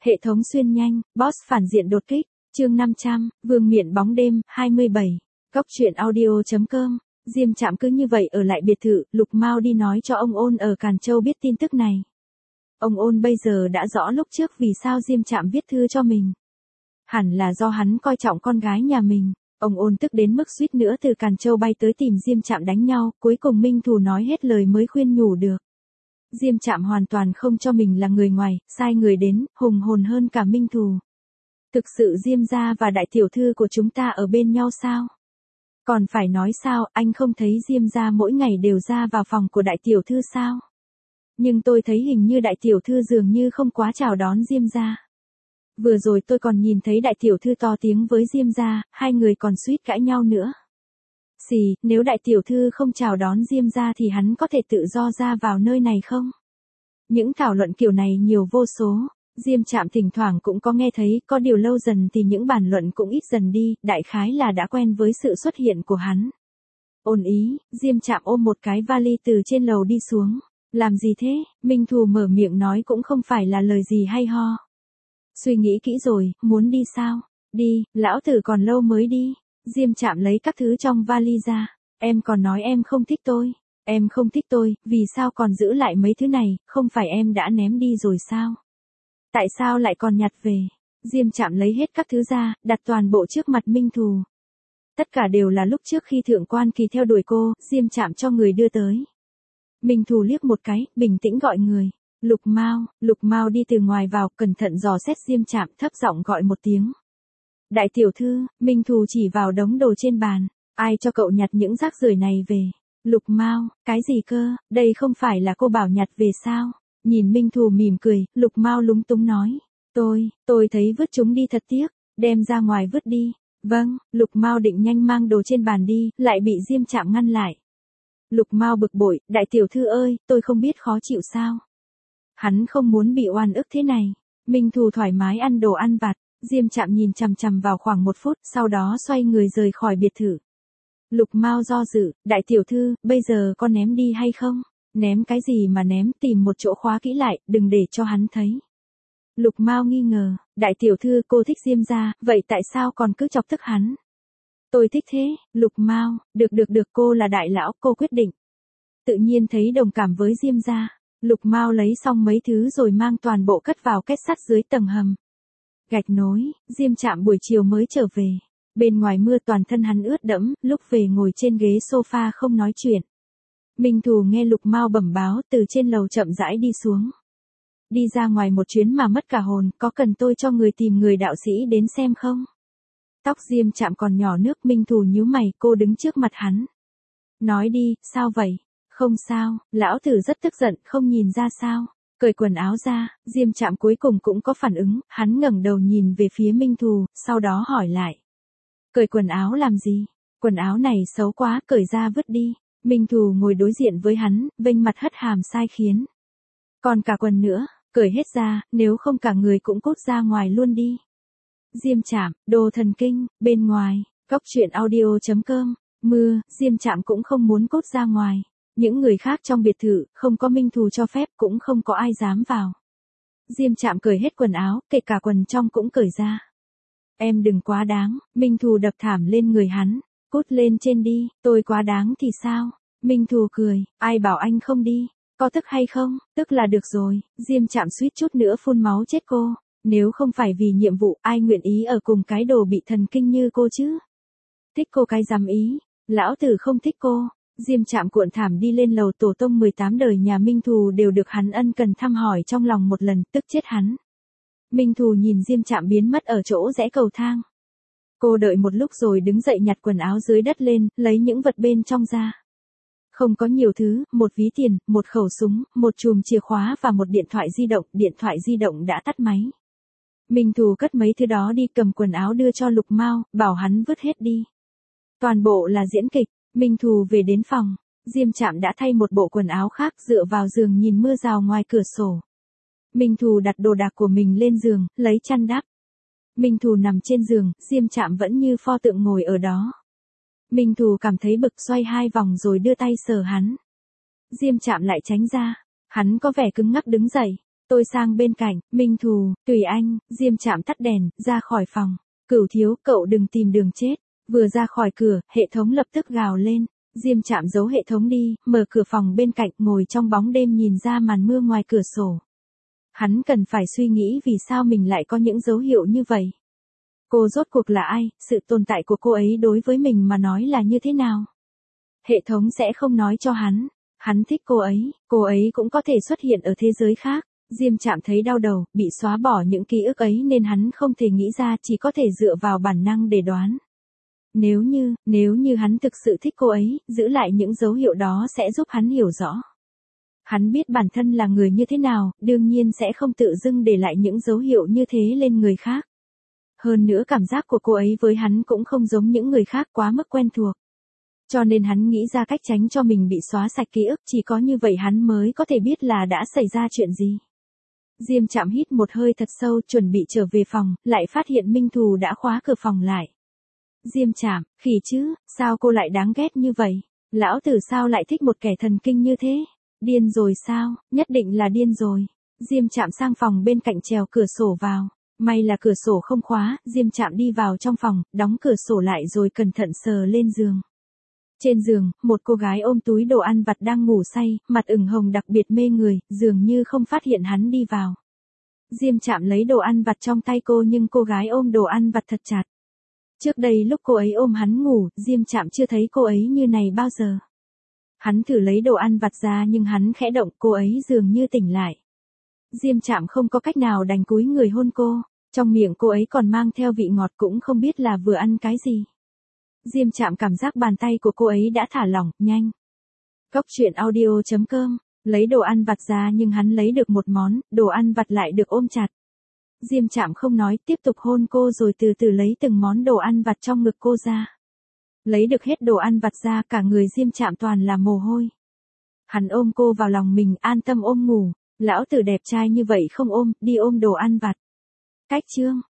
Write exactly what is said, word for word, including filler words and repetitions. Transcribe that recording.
Hệ thống xuyên nhanh, boss phản diện đột kích, chương năm trăm, vương miện bóng đêm, hai mươi bảy. Góc truyện audio chấm com. Diêm Trạm cứ như vậy ở lại biệt thự, Lục Mao đi nói cho ông Ôn ở Càn Châu biết tin tức này. Ông Ôn bây giờ đã rõ lúc trước vì sao Diêm Trạm viết thư cho mình. Hẳn là do hắn coi trọng con gái nhà mình. Ông Ôn tức đến mức suýt nữa từ Càn Châu bay tới tìm Diêm Trạm đánh nhau, cuối cùng Minh Thù nói hết lời mới khuyên nhủ được. Diêm Trạm hoàn toàn không cho mình là người ngoài, sai người đến, hùng hồn hơn cả Minh Thù. Thực sự Diêm gia và đại tiểu thư của chúng ta ở bên nhau sao? Còn phải nói sao, anh không thấy Diêm gia mỗi ngày đều ra vào phòng của đại tiểu thư sao? Nhưng tôi thấy hình như đại tiểu thư dường như không quá chào đón Diêm gia. Vừa rồi tôi còn nhìn thấy đại tiểu thư to tiếng với Diêm gia, hai người còn suýt cãi nhau nữa. Xì, nếu đại tiểu thư không chào đón Diêm gia thì hắn có thể tự do ra vào nơi này không? Những thảo luận kiểu này nhiều vô số, Diêm Trạm thỉnh thoảng cũng có nghe thấy, có điều lâu dần thì những bàn luận cũng ít dần đi, đại khái là đã quen với sự xuất hiện của hắn. Ôn ý, Diêm Trạm ôm một cái vali từ trên lầu đi xuống. Làm gì thế? Minh Thù mở miệng nói cũng không phải là lời gì hay ho. Suy nghĩ kỹ rồi, muốn đi sao? Đi, lão tử còn lâu mới đi. Diêm Trạm lấy các thứ trong vali ra. Em còn nói em không thích tôi. Em không thích tôi, vì sao còn giữ lại mấy thứ này, không phải em đã ném đi rồi sao? Tại sao lại còn nhặt về? Diêm Trạm lấy hết các thứ ra, đặt toàn bộ trước mặt Minh Thù. Tất cả đều là lúc trước khi Thượng Quan Kỳ theo đuổi cô, Diêm Trạm cho người đưa tới. Minh Thù liếc một cái, bình tĩnh gọi người. Lục Mao, Lục Mao đi từ ngoài vào, cẩn thận dò xét Diêm Trạm, thấp giọng gọi một tiếng. Đại tiểu thư, Minh Thù chỉ vào đống đồ trên bàn. Ai cho cậu nhặt những rác rưởi này về? Lục Mao, cái gì cơ, đây không phải là cô bảo nhặt về sao? Nhìn Minh Thù mỉm cười, Lục Mao lúng túng nói. Tôi, tôi thấy vứt chúng đi thật tiếc, đem ra ngoài vứt đi. Vâng, Lục Mao định nhanh mang đồ trên bàn đi, lại bị Diêm Trạm ngăn lại. Lục Mao bực bội, đại tiểu thư ơi, tôi không biết khó chịu sao? Hắn không muốn bị oan ức thế này. Minh Thù thoải mái ăn đồ ăn vặt, Diêm Trạm nhìn chằm chằm vào khoảng một phút, sau đó xoay người rời khỏi biệt thự. Lục Mao do dự, đại tiểu thư, bây giờ con ném đi hay không? Ném cái gì mà ném, tìm một chỗ khóa kỹ lại, đừng để cho hắn thấy. Lục Mao nghi ngờ, đại tiểu thư cô thích Diêm gia, vậy tại sao còn cứ chọc tức hắn? Tôi thích thế, Lục Mao, được được được cô là đại lão, cô quyết định. Tự nhiên thấy đồng cảm với Diêm gia, Lục Mao lấy xong mấy thứ rồi mang toàn bộ cất vào két sắt dưới tầng hầm. Gạch nối, Diêm Trạm buổi chiều mới trở về. Bên ngoài mưa toàn thân hắn ướt đẫm, lúc về ngồi trên ghế sofa không nói chuyện. Minh Thù nghe Lục Mao bẩm báo từ trên lầu chậm rãi đi xuống. Đi ra ngoài một chuyến mà mất cả hồn, có cần tôi cho người tìm người đạo sĩ đến xem không? Tóc Diêm Trạm còn nhỏ nước, Minh Thù nhíu mày, cô đứng trước mặt hắn. Nói đi, sao vậy? Không sao, lão tử rất tức giận, không nhìn ra sao? Cởi quần áo ra, Diêm Trạm cuối cùng cũng có phản ứng, hắn ngẩng đầu nhìn về phía Minh Thù, sau đó hỏi lại. Cởi quần áo làm gì? Quần áo này xấu quá, cởi ra vứt đi. Minh Thù ngồi đối diện với hắn, vênh mặt hất hàm sai khiến. Còn cả quần nữa, cởi hết ra, nếu không cả người cũng cút ra ngoài luôn đi. Diêm Trạm, đồ thần kinh, bên ngoài, góc truyện audio chấm com, mưa, Diêm Trạm cũng không muốn cút ra ngoài. Những người khác trong biệt thự, không có Minh Thù cho phép cũng không có ai dám vào. Diêm Trạm cởi hết quần áo, kể cả quần trong cũng cởi ra. Em đừng quá đáng, Minh Thù đập thảm lên người hắn. Cút lên trên đi, tôi quá đáng thì sao? Minh Thù cười, ai bảo anh không đi? Có tức hay không? Tức là được rồi. Diêm Trạm suýt chút nữa phun máu chết cô. Nếu không phải vì nhiệm vụ, ai nguyện ý ở cùng cái đồ bị thần kinh như cô chứ? Thích cô cái dám ý. Lão tử không thích cô. Diêm Trạm cuộn thảm đi lên lầu, tổ tông mười tám đời nhà Minh Thù đều được hắn ân cần thăm hỏi trong lòng một lần, tức chết hắn. Minh Thù nhìn Diêm Trạm biến mất ở chỗ rẽ cầu thang. Cô đợi một lúc rồi đứng dậy nhặt quần áo dưới đất lên, lấy những vật bên trong ra. Không có nhiều thứ, một ví tiền, một khẩu súng, một chùm chìa khóa và một điện thoại di động, điện thoại di động đã tắt máy. Minh Thù cất mấy thứ đó đi, cầm quần áo đưa cho Lục Mao, bảo hắn vứt hết đi. Toàn bộ là diễn kịch. Minh Thù về đến phòng, Diêm Trạm đã thay một bộ quần áo khác, dựa vào giường nhìn mưa rào ngoài cửa sổ. Minh Thù đặt đồ đạc của mình lên giường, lấy chăn đắp. Minh Thù nằm trên giường, Diêm Trạm vẫn như pho tượng ngồi ở đó. Minh Thù cảm thấy bực, xoay hai vòng rồi đưa tay sờ hắn. Diêm Trạm lại tránh ra, hắn có vẻ cứng ngắc đứng dậy. tôi sang bên cạnh, Minh Thù, tùy anh, Diêm Trạm tắt đèn, ra khỏi phòng. Cửu thiếu, cậu đừng tìm đường chết. Vừa ra khỏi cửa, hệ thống lập tức gào lên. Diêm Trạm giấu hệ thống đi, mở cửa phòng bên cạnh, ngồi trong bóng đêm nhìn ra màn mưa ngoài cửa sổ. Hắn cần phải suy nghĩ vì sao mình lại có những dấu hiệu như vậy. Cô rốt cuộc là ai, sự tồn tại của cô ấy đối với mình mà nói là như thế nào? Hệ thống sẽ không nói cho hắn. Hắn thích cô ấy, cô ấy cũng có thể xuất hiện ở thế giới khác. Diêm Trạm thấy đau đầu, bị xóa bỏ những ký ức ấy nên hắn không thể nghĩ ra, chỉ có thể dựa vào bản năng để đoán. Nếu như, nếu như hắn thực sự thích cô ấy, giữ lại những dấu hiệu đó sẽ giúp hắn hiểu rõ. Hắn biết bản thân là người như thế nào, đương nhiên sẽ không tự dưng để lại những dấu hiệu như thế lên người khác. Hơn nữa cảm giác của cô ấy với hắn cũng không giống những người khác quá mức quen thuộc. Cho nên hắn nghĩ ra cách tránh cho mình bị xóa sạch ký ức, chỉ có như vậy hắn mới có thể biết là đã xảy ra chuyện gì. Diêm Trạm hít một hơi thật sâu, chuẩn bị trở về phòng, lại phát hiện Minh Thù đã khóa cửa phòng lại. Diêm Trạm, khỉ chứ, sao cô lại đáng ghét như vậy? Lão tử sao lại thích một kẻ thần kinh như thế? Điên rồi sao? Nhất định là điên rồi. Diêm Trạm sang phòng bên cạnh trèo cửa sổ vào. May là cửa sổ không khóa, Diêm Trạm đi vào trong phòng, đóng cửa sổ lại rồi cẩn thận sờ lên giường. Trên giường, một cô gái ôm túi đồ ăn vặt đang ngủ say, mặt ửng hồng đặc biệt mê người, dường như không phát hiện hắn đi vào. Diêm Trạm lấy đồ ăn vặt trong tay cô nhưng cô gái ôm đồ ăn vặt thật chặt. Trước đây lúc cô ấy ôm hắn ngủ, Diêm Trạm chưa thấy cô ấy như này bao giờ. Hắn thử lấy đồ ăn vặt ra nhưng hắn khẽ động, cô ấy dường như tỉnh lại. Diêm Trạm không có cách nào đành cúi người hôn cô, trong miệng cô ấy còn mang theo vị ngọt cũng không biết là vừa ăn cái gì. Diêm Trạm cảm giác bàn tay của cô ấy đã thả lỏng, nhanh. Góc truyện audio chấm com, lấy đồ ăn vặt ra nhưng hắn lấy được một món, đồ ăn vặt lại được ôm chặt. Diêm Trạm không nói, tiếp tục hôn cô rồi từ từ lấy từng món đồ ăn vặt trong ngực cô ra. Lấy được hết đồ ăn vặt ra, cả người Diêm Trạm toàn là mồ hôi. Hắn ôm cô vào lòng mình, an tâm ôm ngủ. Lão tử đẹp trai như vậy không ôm, đi ôm đồ ăn vặt. Cách chương